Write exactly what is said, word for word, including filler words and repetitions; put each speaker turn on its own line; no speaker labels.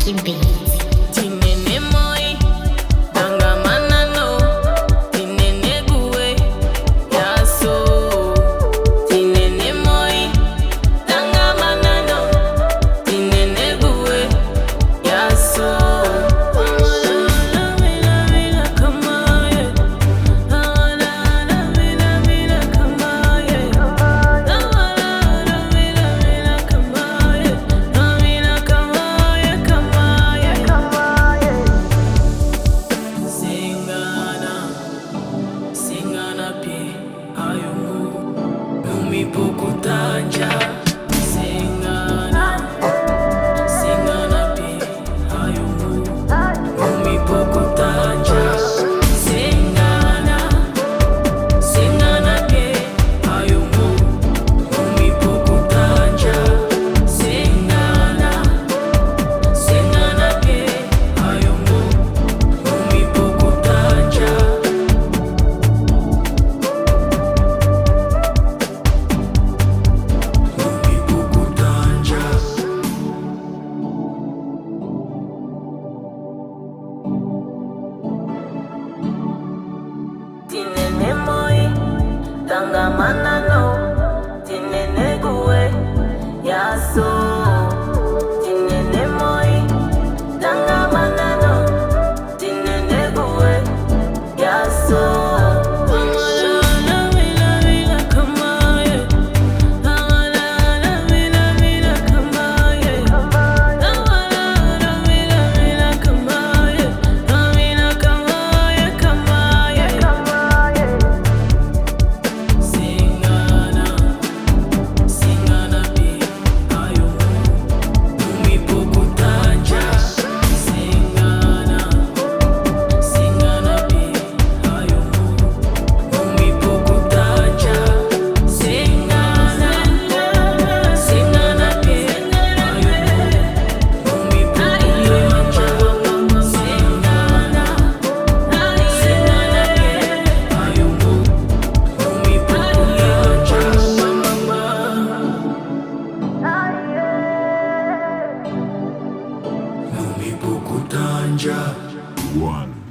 Lucky Beats.
Tinene moi, danga manano, tinene gue, yaso. Tinene moi, danga manano, tinene gue, yaso. Pokutanja singana singana pi ayumu umi pokutanja singana singana pi ayumu umi pokutanja singana singana pi ayumu umi pokutanja. Tinene moi, danga manano, tinene gue, yaso. Tinene moi, danga manano, tinene gue, yaso. Pokutanja.
One.